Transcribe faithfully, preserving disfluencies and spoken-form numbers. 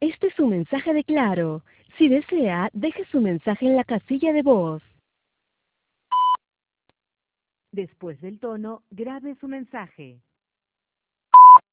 Este es un mensaje de Claro. Si desea, deje su mensaje en la casilla de voz. Después del tono, grabe su mensaje.